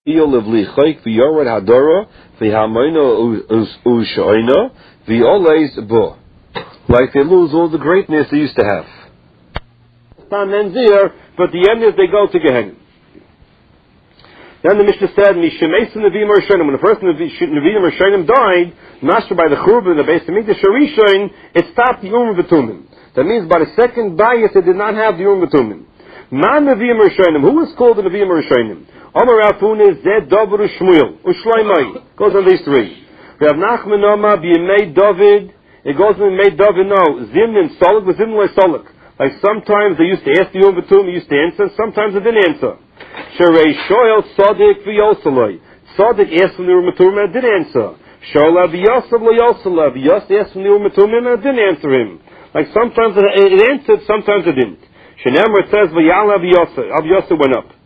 Livlichoik v'yorad hadora v'hamoino ushoino v'oleis bo. Like they lose all the greatness they used to have. But the end is they go to Gehenna. Then the Mishnah said, when the first Nevi'im Rishonim died, mastered by the Churban and the Beis Hamikdash Rishon, it stopped the Urim V'Tumim. That means by the second bias it did not have the Urim V'Tumim. Man Nevi'im Rishonim, who is called the Nevi'im Rishonim? Amar Rafun is Zed Dover Shmuel, Ushloimai. Goes on these three. Rav Nachman Oma B'Yemei David. It goes on Yemei David. No, Zimnin Solok was Zimnin Solok. Like sometimes they used to ask the Urim V'Tumim, used to answer. Sometimes they didn't answer. Sharei Shoel Sadik v'Yosaloi. Sadik asked from the Urim V'Tumim and didn't answer. Shoel V'Yosel L'Yosel. Yos asked from the Urim V'Tumim and didn't answer him. Like sometimes it answered, sometimes it didn't. Shenemar says V'Yala V'Yosel went up.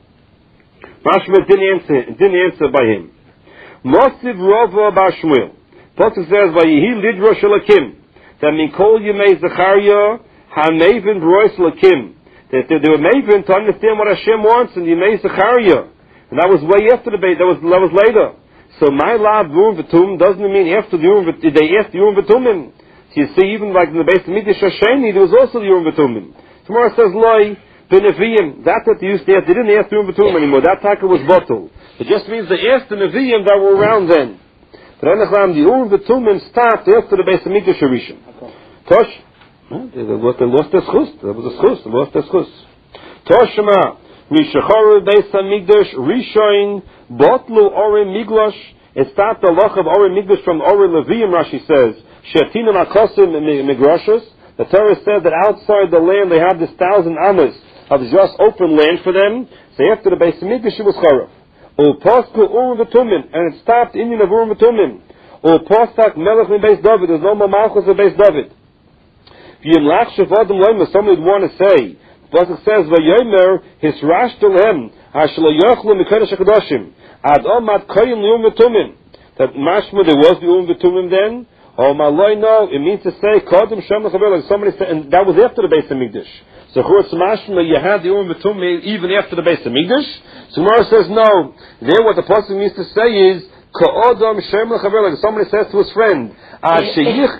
Mashma didn't answer by him. Mosiv Rova Bar Shmuel. Pasuk says Vayihi Lidrosh Elakim. That Mikol Yemei Zechariah HaMaven B'Rois Elakim. That they were maven to understand what Hashem wants in Yemei Zechariah. And that was way after the bait. That was later. So my love Urim V'Tumim doesn't mean after the Urim V'Tumim. They asked the Urim V'Tumim. So you see, even like in the Beis Hamikdash Hasheni, there was also the Urim V'Tumim. Tomorrow says Loi. Nevi'im, that's what they used to ask. They didn't ask the Urim V'Tumim anymore. That taka was bottled. It just means they asked the Nevi'im that were around then. But the Urim V'Tumim stopped after the Beis Hamikdash Rishon. Tosh, they lost their schus. That was a schus. They lost their schus. Toshma, Mishacharu Beis Hamikdash Rishon Botlu Orim Miglash. It stopped the loch of Orim Miglash from Orim Leviim. Rashi says Shetinam Akosim Migrashus. The Torah said that outside the land they have this 1,000 amas of just open land for them. So after the Beis Hamikdash it was Charav. Pasku Urim V'Tumim, and it stopped Indian of Urim V'Tumim. Pastak Melech in Beis David. There's no more Malchus of Beis David. Yimlach Shavadim Loimer. Somebody would want to say. Pasuk says Vayomer Hisrash Tolhem Hashlo Yochlu Mikodesh Hakadoshim Ad Omad Koyim Urim V'Tumim. That mashma there was the Urim V'Tumim then. Oh my Lord, no, it means to say Kodim Shem L'Chaver, like somebody said, and that was after the Beis Hamikdash. So Churutz Mashma, you had the Urim V'Tumim even after the Beis Hamikdash. So Gemara says no. There, what the pasuk means to say is Kodim Shem L'Chaver, like somebody says to his friend, Ad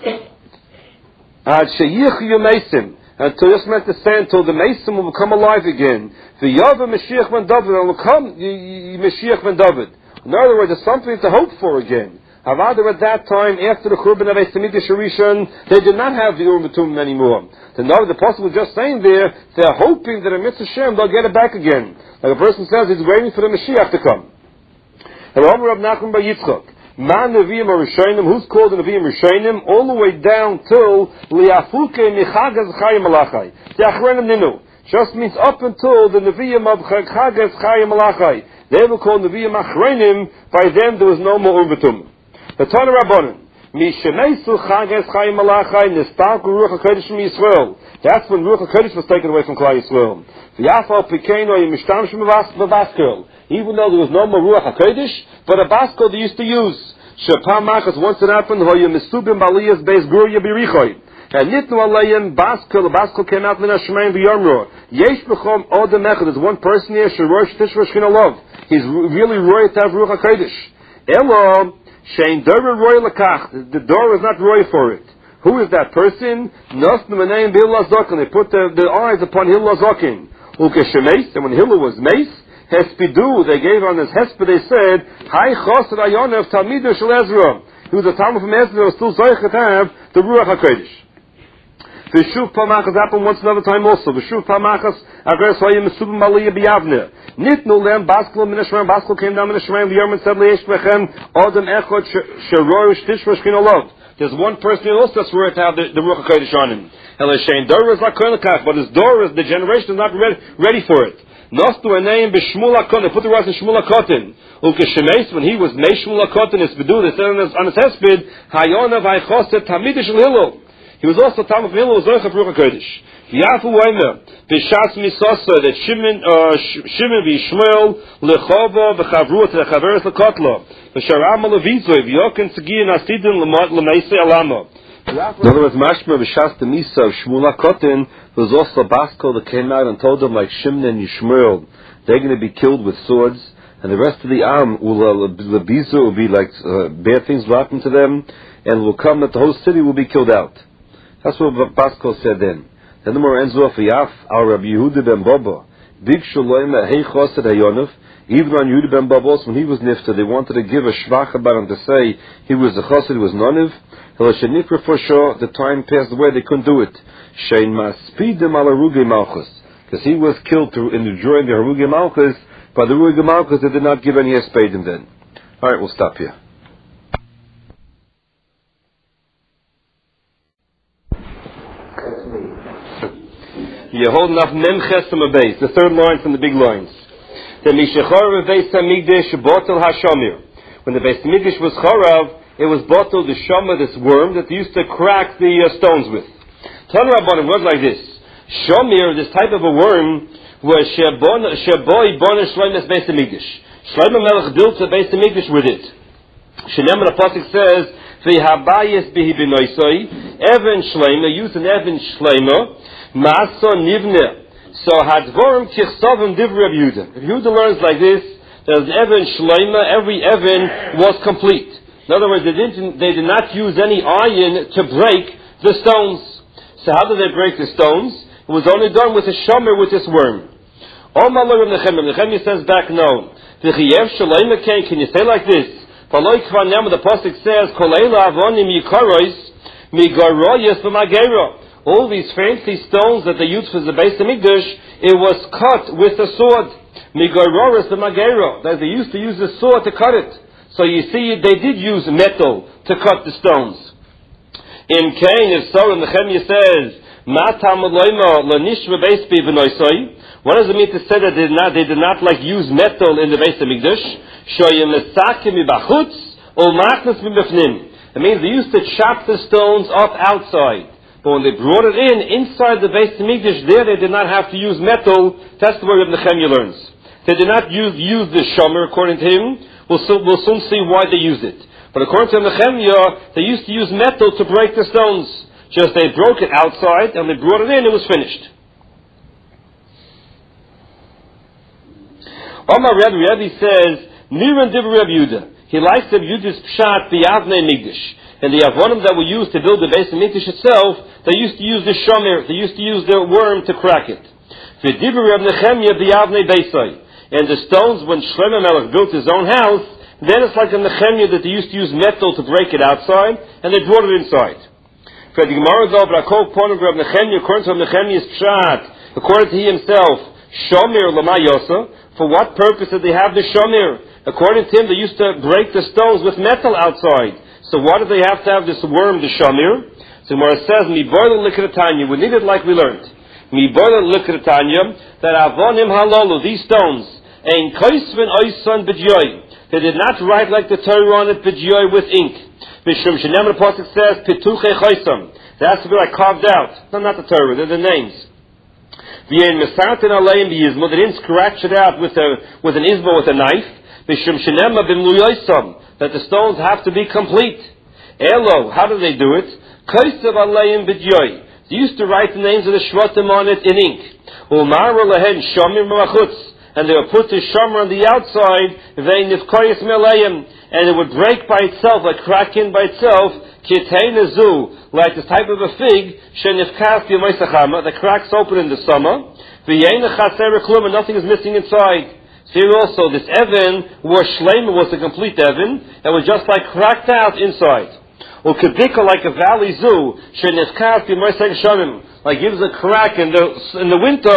Sheyich Yomeisim, until just meant to say until the Meisim will become alive again. V'Yava Mashiach Ben David, and will come Mashiach Ben David. In other words, there's something to hope for again. However, at that time, after the Churban of Beis Hamikdash Rishon, they did not have the Urim V'Tumim anymore. The Apostle was just saying there, they're hoping that in Mitzvah Shem they'll get it back again. Like a person says, he's waiting for the Mashiach to come. And Omer Rav Nachman bar Yitzchak, Man Nevi'im Rishonim, who's called the Nevi'im Rishonim, all the way down till Liafuke Michagas Chayim Malachai. The Achronim Ninu. Just means up until the Nevi'im of Chagas Chayim Malachai. They were called Nevi'im Achronim. By them there was no more Urim V'Tumim. The Tana Rabbanan, Mishemeisu Chagas Chayim Malachai Nistalku Ruach HaKodesh from Yisrael. That's when Ruach HaKodesh was taken away from Klal Yisrael. V'yafal Pikeino Yimishtamshim Baskel. Even though there was no more Ruach HaKodesh, but a baskel they used to use. Shepam Machas, once it happened, Hoya Misubim Baliyas Beis Gurya Birichoi. And Nitnu Alayim Baskel, the baskel came out Min HaShemayim V'Yomro. Yesh B'chom Odem Echad, there's one person here, Shorosh Tishra Shchina Lov. He's really roy to have Ruach HaKodesh. Elo, Shein Dora Roy Lakach. The door is not Roy for it. Who is that person? Nosnu Meneim B'Hil Lazokin. They put the eyes upon Hil Lazokin. Ukeshemeis, and when Hil was mace, Hespidu, they gave on his Hesped, they said, Hai Chosr Ayonev Talmidu Shel Ezra. He was a Talmud from Ezra, was still Zoichet to have the Ruach HaKodesh. V'shuv Pamachas happened once another time also. V'shuv Pamachas Agres Hoyim Mesubim Aliyah B'Yavne. Nitnu Lem Baskel Min HaShemayim. Baskel came down Min HaShemayim V'Yom and said Le'esh Bechem Odem Echot Sheroy Shtishra Shkin Olov. There's one person who also that's worth to have the Ruach HaKodesh on him. Elishain Dora is like Koinakach, but his Dora, the generation is not ready for it. Nostu a name b'Shmuel HaKotin. They put the words in Shmuel HaKotin. Ukeshemeis, when he was Mei Shmuel HaKotin, his bedu, they said on his hesped, Hayonav Haichoset Tamidish L'Hillel. He was also Talmud from Hillel, was Zoich of Ruach HaKodesh. V'yafu Weimer, B'Shas Misosa, that Shimon v'Yishmael, L'Chova, v'Chavruat, L'Chaveres L'Kotlo, V'Sharam L'Vizoy, V'Yokin Tzigi, Nasidin, L'Meisei Alama. In other words, Mashma B'Shas the Misa of Shmuel HaKotin was also a baskel that came out and told them, like Shimon and Yishmael, they're going to be killed with swords, and the rest of the Am will be like bad things will happen to them, and will come that the whole city will be killed out. That's what Pascal said then. Then the more ends off Yaf our Rabbi Yehuda ben Baba. Big Shalom Hey Chosed Hayonov. Even on Yehuda ben Baba, when he was nifta, they wanted to give a shvach about him to say he was a chassid, he was noniv. For sure, the time passed away, they couldn't do it. Shein maspidim al haruge malchus, because he was killed during the haruge malchus. By the haruge malchus, they did not give any espedim then. All right, we'll stop here. You're holding up Mem Chesem Abeis, the third line from the big lines. The Mishachar Beis Hamikdash Botel Hashamir. When the Beis Hamikdash was Charav, it was Botel the Shama, this worm that they used to crack the stones with. Tan Rabbanim was like this. Shamir, this type of a worm, was Shaboy Bona Shleimus Beis Hamikdash. Shlomo Melech built the Beis Hamikdash with it. Shenem the pasuk says, "V'habayis bihi b'noisoi Evan Shleima, used an Evan Shleima, Ma'asa Nivne." So Hadvorim Kichsavim Divrei Rabbi Yehuda. If Yehuda learns like this, there's Evan Shleima, every Evan was complete. In other words, they did not use any iron to break the stones. So how did they break the stones? It was only done with a shomer, with this worm. Nechemia says back, no. Can you say like this? The pasuk says, all these fancy stones that they used for the Beis Hamikdash, it was cut with a sword. That they used to use the sword to cut it. So you see, they did use metal to cut the stones. In Cain, if so, Nechemia says, what does it mean to say that they did not like use metal in the Beis Hamikdash? It means they used to chop the stones up outside. But when they brought it inside the Beis Hamikdash, there they did not have to use metal. That's the way Reb Nechemia learns. They did not use the shomer, according to him. We'll soon see why they used it. But according to Reb Nechemia, they used to use metal to break the stones. Just they broke it outside, and they brought it in, it was finished. Omar Rebbe says, Niran Divrei Rabbi Yehuda. He likes Rabbi Yehuda's pshat, the Avnei Migdash. And the avonim that were used to build the Beis Hamikdash itself, they used to use the shomer, they used to use the worm to crack it. And the stones, when Shlomo Melech built his own house, then it's like a Nechemia that they used to use metal to break it outside, and they brought it inside. According to Nechemia's pshat, according to he himself, shomer lama yosa, for what purpose did they have the shomer? According to him, they used to break the stones with metal outside. So why did they have to have this worm, the shamir? So Gemara says, "Mi boiler likratanya." We need it like we learned. Mi boiler likratanya that avonim halalu, these stones, ein kaisvin oisan b'jyoy. They did not write like the Torah on it b'jyoy with ink. Mishum shenem the pasuk says pituchei chaisam. That has to be like carved out. No, not the Torah. They're the names. V'yein mesatin aleim b'yizmo. They didn't scratch it out with an izmo, with a knife. Mishum shenem b'mluyoisam. That the stones have to be complete. Elo, how do they do it? Kaisav alayim b'dyoy. They used to write the names of the shvatim on it in ink. Umar lehen shamir malachutz, and they would put the shamir on the outside. They nifkoyis melayim, and it would break by itself, like crack in by itself. Kitei nezu, like this type of a fig. Shenifkas b'yamoisachama, that cracks open in the summer. V'yein chaser klum, and nothing is missing inside. Here also, this Evan was Shleima, was a complete Evan, that was just like cracked out inside. Or Kedika, like a valley zoo, like gives a crack in the winter,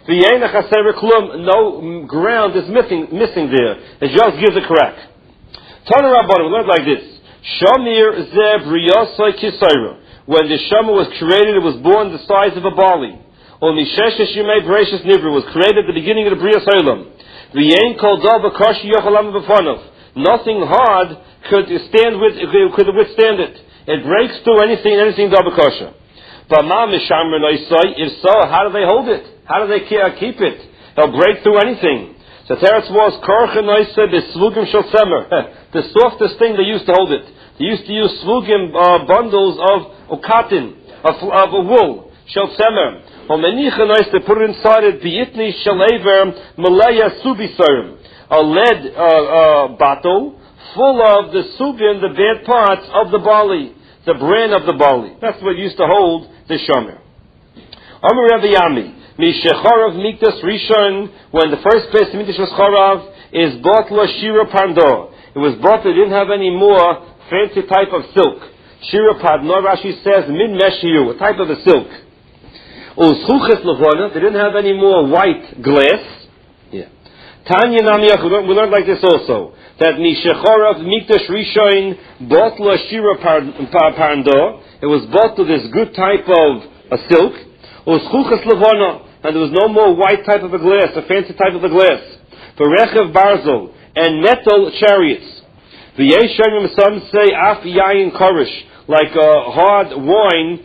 no ground is missing there. It just gives a crack. Tana Rabbanim, we learned like this. Shamir ze briyasai kisayra. When the Shama was created, it was born the size of a barley. Or Misheshesh Yimei Bereshis Nivra was created at the beginning of the Bria Solam. Nothing hard could withstand it. It breaks through anything dabakosha. But if so, how do they hold it? How do they keep it? They'll break through anything. So Teretz was the softest thing they used to hold it. They used to use svugim bundles of cotton, of wool, shel semer. They put it inside it, bi'itni shalaver malaya subisarim. a lead bottle full of the subin, the bad parts of the barley, the bran of the barley. That's what used to hold the shomer. Amar Rabbi Yami, Mishecharav Mikdas Rishon, when the first Beis Hamikdash was charav, is bought lo shira pando. It was bought, they didn't have any more fancy type of silk. Shira pando, Rashi says, min meshiyu, a type of a silk. Uschuches levona, they didn't have any more white glass. Yeah. Tanya Namiach, we learned like this also, that Mishecharav Mikdash Rishon bought lo shira pando. It was bought to this good type of a silk. Uschuches levona, and there was no more white type of a glass, a fancy type of a glass. For Rechev Barzel, and metal chariots. V'yeshanim, some say, af yayin korish, like a hard wine,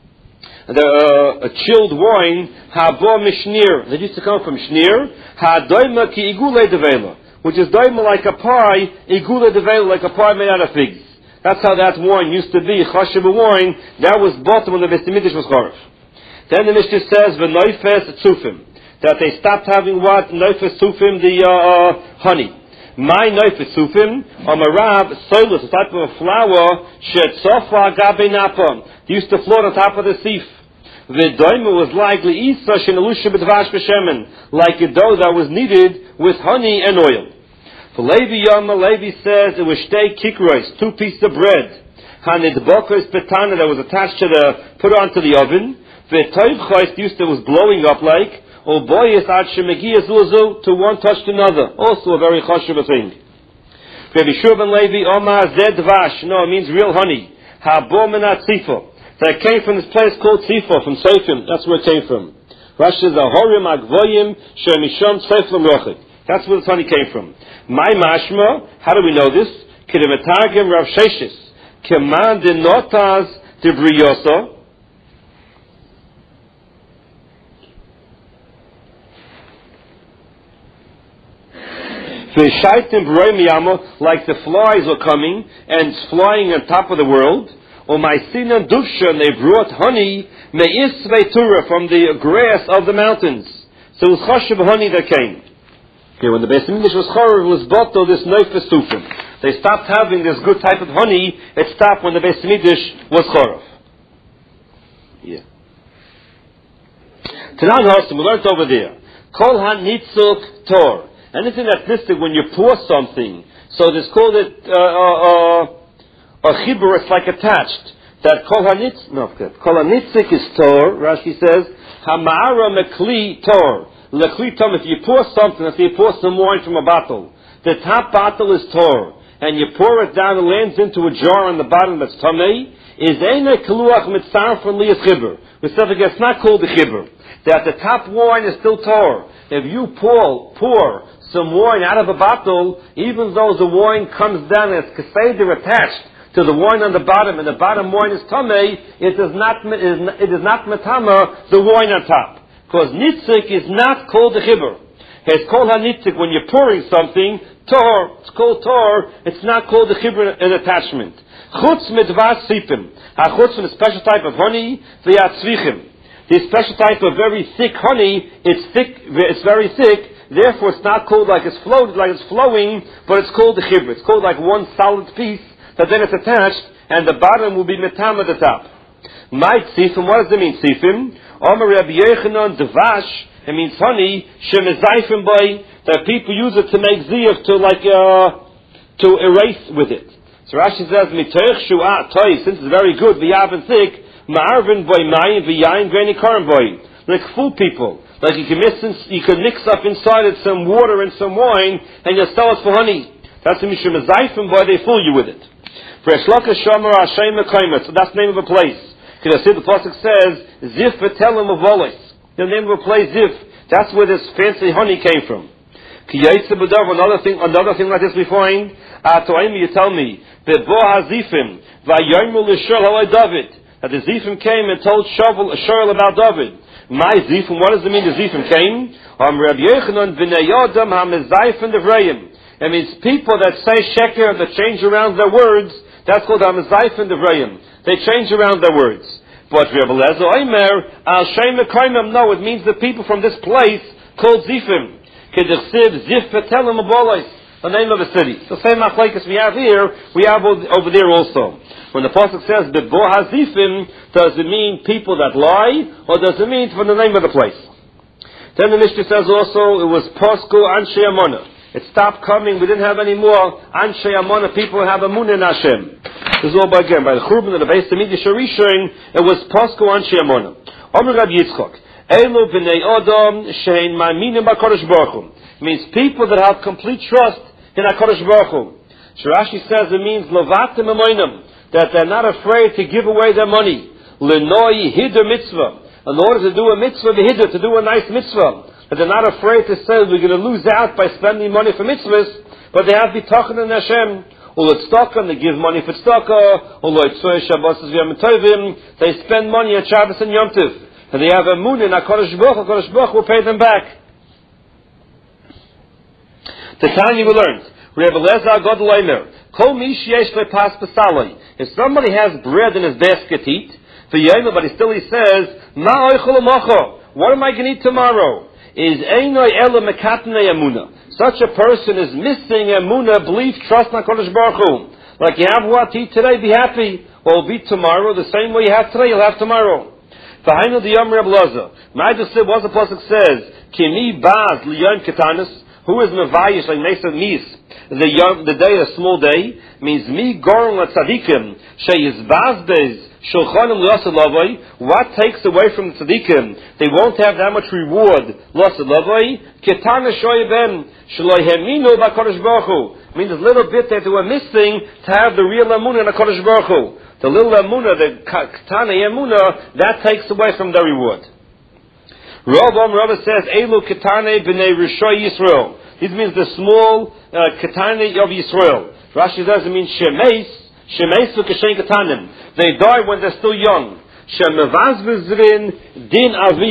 a chilled wine, habo mishnir, that used to come from shnir, ha-doima ki igule devela, which is doima like a pie, igule devela, like a pie made out of figs. That's how that wine used to be, chashiv wine, that was bought when the Beis Hamikdash was charav. Then the Mishnah says, v'noifes tzufim, that they stopped having what? Noifes tzufim, the honey. My noifes tzufim, amarav, soilus, a type of a flour, shetzofa gabe napon, they used to float on top of the sif. V'doima was like li'isa shenelusha b'dvash b'shemen, like a dough that was kneaded with honey and oil. For Levi Yama, Levi says, it was shtei kikros, 2 pieces of bread. Hanidbokos petana, that was attached to put onto the oven. V'toivchois, used to was blowing up like, or boyes ad shemegias luzu, to one touch to another. Also a very chashuv thing. Rabbi Shurban Levi, Omar zed dvash, no, it means real honey. Habo menat tzifo. That came from this place called Tzifo, from Seifim. That's where it came from. Rashi says, Ahorim agvoyim shemishom tzeflim rochik. That's where the honey came from. My mashma, how do we know this? Kidemetagim Rav Sheshis. Keman de notas de briyoso. Like the flies were coming and flying on top of the world. Or my sinan dufsha, and they brought honey me'isvei from the grass of the mountains. So it was chashuv honey that came. Okay, when the Beis Hamikdash was charav, it was bought to this noifes tufim. They stopped having this good type of honey. It stopped when the Beis Hamikdash was charav. Yeah. Tanan Hosim, we learned over there. Kol hanitzuk tor. Anything that's listed when you pour something, so it's called it a chibur, it's like attached. That kol hanitzik is tor. Rashi says hamara mekli tor. Lekli tom. If you pour something, if you pour some wine from a bottle, the top bottle is tor, and you pour it down, it lands into a jar on the bottom that's tamei. Is ene kaluach mitzar from liyas chibur. We said it's not called the chibur. That the top wine is still tor. If you pour some wine out of a bottle, even though the wine comes down as keseder attached to the wine on the bottom, and the bottom wine is tamei, it is not metama the wine on top, because nitzik is not called the chibur. It's called hanitzik when you're pouring something. Tor, it's called tor. It's not called the chibur, an attachment. Chutz midvas sipim. Chutz from a special type of honey. V'yatzvichim. This special type of very thick honey. It's thick. It's very thick. Therefore, it's not called like it's flowing, but it's called the chibur. It's called like one solid piece that then it's attached, and the bottom will be metam at the top. My tzifim, what does it mean, tzifim? Omer Rabbi Yechanan dvash, it means honey, shemezayfim boy, that people use it to make ziyach, to erase with it. So Rashi says, mitoich shu'at toy, since it's very good, v'yav and thick, ma'arvin boy mayim v'yayin grani karam boy. Like full people. Like you can mix up inside it some water and some wine, and you'll sell it for honey. That's the mishum zayfim boy, they fool you with it. So that's the name of a place. Because the pasuk says, Zif v'telim avolis. The name of a place, Zif. That's where this fancy honey came from. Another thing like this we find. You tell me, that the Zifim came and told Shaul about David. My Zifim, what does it mean the Zifim came? It means people that say sheker, that change around their words. That's called Hamazayf and Devrayim. They change around their words. But Rebbe Lezer Omer, Al Shem Mekayim, no, it means the people from this place called Zifim. Kedichsiv Zif Petelim Abolis, the name of the city. The same machlekes we have here, we have over there also. When the pasuk says Bebo Hazifim, does it mean people that lie, or does it mean from the name of the place? Then the Mishnah says also it was Posku Anshe Amona. It stopped coming. We didn't have any more Anshe Amona, people who have Amunah in Hashem. This is all by the Churban and the Beis Hamikdash Rishon. It was Posku Anshe Amona. Omer Rab Yitzchok, Elu b'nei Adam shein ma'aminim b'Kadosh Baruch Hu. Means people that have complete trust in HaKadosh Baruch Hu. Rashi says it means Lovatim Amoinim, that they're not afraid to give away their money. Lenoi Hider Mitzvah. In order to do a mitzvah, to do a nice mitzvah. That they're not afraid to say we're going to lose out by spending money for mitzvahs, but they have bitachon in Hashem. They give money for tzedakah. They spend money at Shabbos and Yom Tov. And they have a moon in HaKadosh Baruch Hu. HaKadosh Baruch Hu will pay them back. The Tanya we learned. If somebody has bread in his basket to eat, but he says, what am I going to eat tomorrow? Such a person is missing emunah, belief, trust in HaKadosh Baruch Hu. Like you have what to eat today, be happy. Well, it'll be tomorrow. The same way you have today, you'll have tomorrow. V'hainu diyam Reb Loza. Ma'adus what the pasuk says, Kimi baz liyom ketanis. Who is mevayish like Mesa Mis? The day, a small day, means mi gorum la tzadikim sheyizbazbez shulchanim l'asad lavoi. What takes away from the tzadikim? They won't have that much reward. L'asad lavoi ketana shoyben shloi heminu b'Kadosh Baruch Hu. Means a little bit that they were missing to have the real emunah in HaKadosh Baruch Hu. The little emunah, the ketana emunah, that takes away from the reward. Rabbi says, Elu Ketane b'nei Rishoy Yisrael. This means the small Ketane of Yisrael. Rashi says it means Shemeis Keshen Ketanim. They die when they're still young. Shemevaz v'zrin din avi.